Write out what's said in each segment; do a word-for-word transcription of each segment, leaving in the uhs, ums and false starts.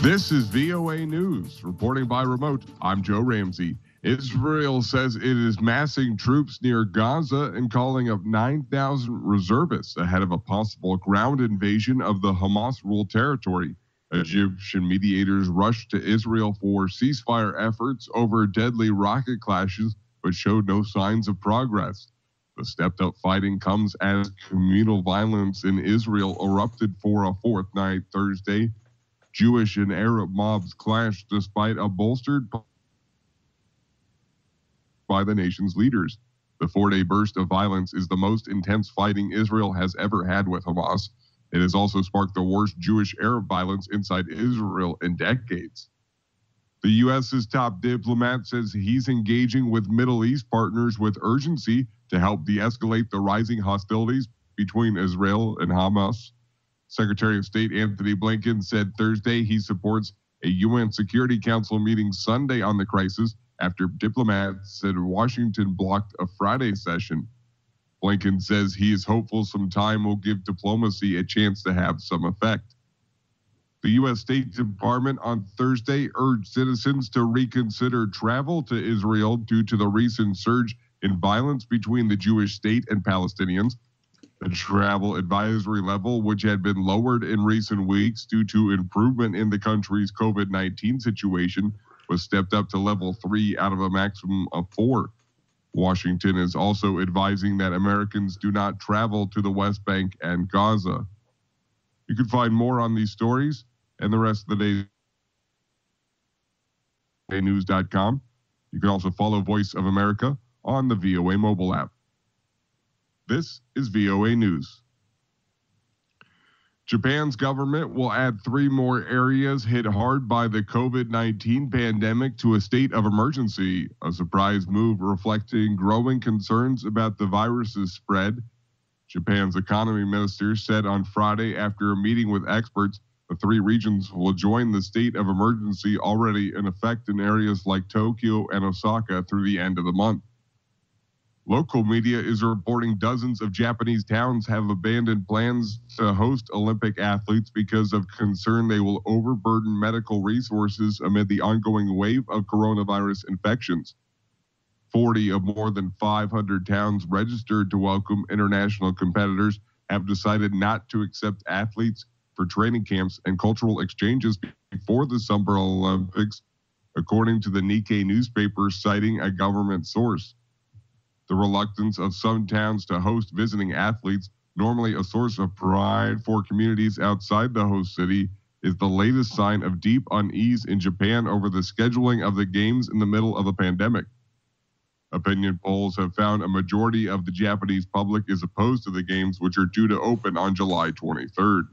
This is V O A News. Reporting by remote, I'm Joe Ramsey. Israel says it is massing troops near Gaza and calling up nine thousand reservists ahead of a possible ground invasion of the Hamas-ruled territory. Egyptian mediators rushed to Israel for ceasefire efforts over deadly rocket clashes, but showed no signs of progress. The stepped-up fighting comes as communal violence in Israel erupted for a fourth night Thursday. Jewish and Arab mobs clashed despite a bolstered by the nation's leaders. The four-day burst of violence is the most intense fighting Israel has ever had with Hamas. It has also sparked the worst Jewish-Arab violence inside Israel in decades. The U S's top diplomat says he's engaging with Middle East partners with urgency to help de-escalate the rising hostilities between Israel and Hamas. Secretary of State Antony Blinken said Thursday he supports a U N Security Council meeting Sunday on the crisis after diplomats said Washington blocked a Friday session. Blinken says he is hopeful some time will give diplomacy a chance to have some effect. The U S State Department on Thursday urged citizens to reconsider travel to Israel due to the recent surge in violence between the Jewish state and Palestinians. The travel advisory level, which had been lowered in recent weeks due to improvement in the country's COVID nineteen situation, was stepped up to level three out of a maximum of four. Washington is also advising that Americans do not travel to the West Bank and Gaza. You can find more on these stories and the rest of the day at news dot com. You can also follow Voice of America on the V O A mobile app. This is V O A News. Japan's government will add three more areas hit hard by the COVID nineteen pandemic to a state of emergency, a surprise move reflecting growing concerns about the virus's spread. Japan's economy minister said on Friday after a meeting with experts, the three regions will join the state of emergency already in effect in areas like Tokyo and Osaka through the end of the month. Local media is reporting dozens of Japanese towns have abandoned plans to host Olympic athletes because of concern they will overburden medical resources amid the ongoing wave of coronavirus infections. forty of more than five hundred towns registered to welcome international competitors have decided not to accept athletes for training camps and cultural exchanges before the Summer Olympics, according to the Nikkei newspaper citing a government source. The reluctance of some towns to host visiting athletes, normally a source of pride for communities outside the host city, is the latest sign of deep unease in Japan over the scheduling of the games in the middle of a pandemic. Opinion polls have found a majority of the Japanese public is opposed to the games, which are due to open on July twenty-third.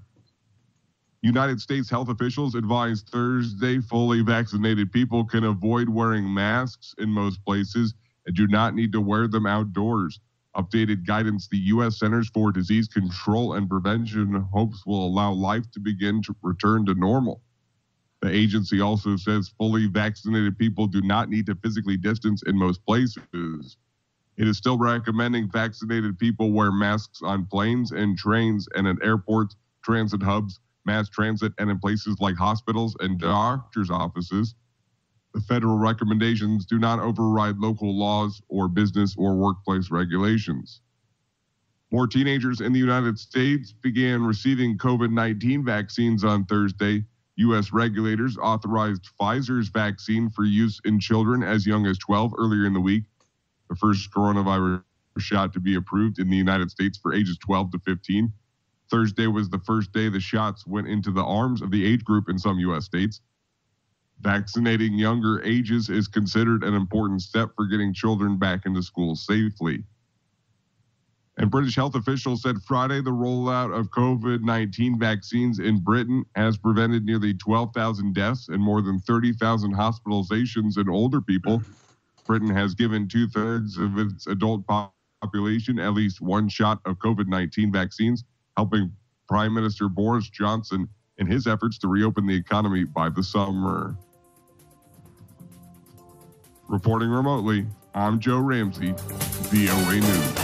United States health officials advised Thursday fully vaccinated people can avoid wearing masks in most places and do not need to wear them outdoors. Updated guidance the U S Centers for Disease Control and Prevention hopes will allow life to begin to return to normal. The agency also says fully vaccinated people do not need to physically distance in most places. It is still recommending vaccinated people wear masks on planes and trains and at airports, transit hubs, mass transit, and in places like hospitals and doctors' offices. The federal recommendations do not override local laws or business or workplace regulations. More teenagers in the United States began receiving COVID nineteen vaccines on Thursday. U S regulators authorized Pfizer's vaccine for use in children as young as twelve earlier in the week, the first coronavirus shot to be approved in the United States for ages twelve to fifteen. Thursday was the first day the shots went into the arms of the age group in some U S states. Vaccinating younger ages is considered an important step for getting children back into school safely. And British health officials said Friday the rollout of COVID nineteen vaccines in Britain has prevented nearly twelve thousand deaths and more than thirty thousand hospitalizations in older people. Britain has given two-thirds of its adult population at least one shot of COVID nineteen vaccines, helping Prime Minister Boris Johnson in his efforts to reopen the economy by the summer. Reporting remotely, I'm Joe Ramsey, V O A News.